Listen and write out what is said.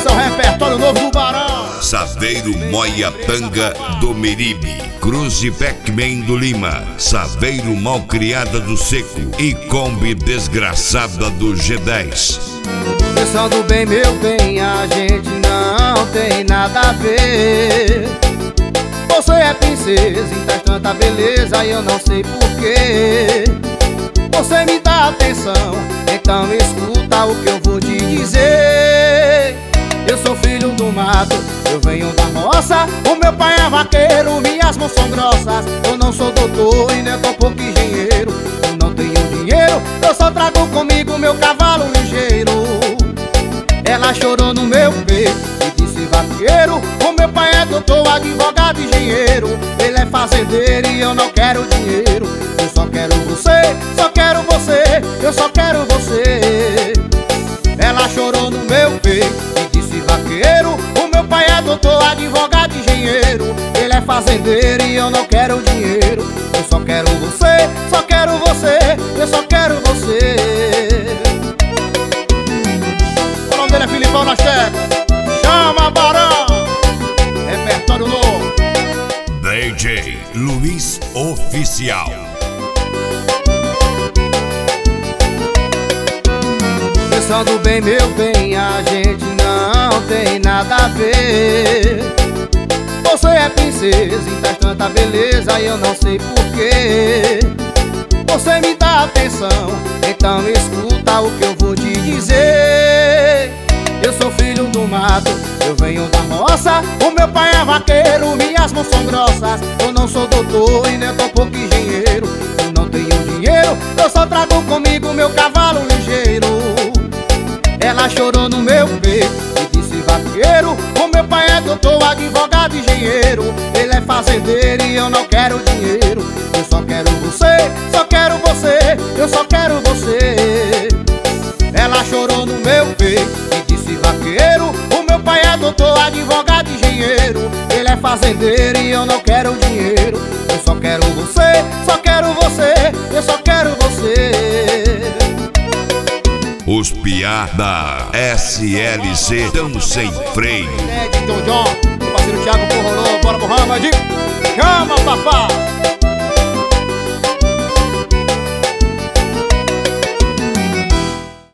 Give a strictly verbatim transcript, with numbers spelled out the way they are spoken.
Esse é o repertório novo do Barão. Saveiro Moiatanga do Meribe, Cruz e Pac-Man do Lima, Saveiro Malcriada do Seco e Kombi Desgraçada do G dez. Pensando bem, meu bem, a gente não tem nada a ver. Você é princesa e traz tanta beleza e eu não sei porquê. Você me dá atenção, então escuta o que eu vou te dizer. Eu sou filho do mato, eu venho da roça. O meu pai é vaqueiro, minhas mãos são grossas. Eu não sou doutor e nem tão pouco engenheiro. Eu não tenho dinheiro, eu só trago comigo meu cavalo ligeiro. Ela chorou no meu peito e disse: vaqueiro, o meu pai é doutor, advogado, engenheiro. Ele é fazendeiro e eu não quero dinheiro. Eu só quero você, só quero você, eu só quero você. Ela chorou no meu peito e disse: vaqueiro, o meu pai é doutor, advogado, engenheiro. Ele é fazendeiro e eu não quero dinheiro. Eu só quero você, só quero você, eu só quero você. O nome dele é Filipão na checa. Chama Barão. Repertório novo. D J Luiz Oficial. Pensando bem, meu bem, a gente não tem nada a ver. Você é princesa e traz tanta beleza e eu não sei porquê. Você me dá atenção, então escuta o que eu vou te dizer. Eu sou filho do mato, eu venho da roça. O meu pai é vaqueiro, minhas mãos são grossas. Eu não sou doutor e nem tão pouco engenheiro. Eu não tenho dinheiro, eu só trago comigo meu cavalo ligeiro. Ela chorou no meu peito e disse: vaqueiro, o meu pai é doutor, advogado, engenheiro. Ele é fazendeiro e eu não quero dinheiro. Eu só quero você, só quero você, eu só quero você. Ela chorou no meu peito e disse: vaqueiro, o meu pai é doutor, advogado, engenheiro. Ele é fazendeiro e eu não quero dinheiro. Eu só quero você, só quero você, eu só quero você. Os piá da S L C tão sem freio. É de John John, meu parceiro Thiago Porrolô, bora Mohamed. Chama, papá.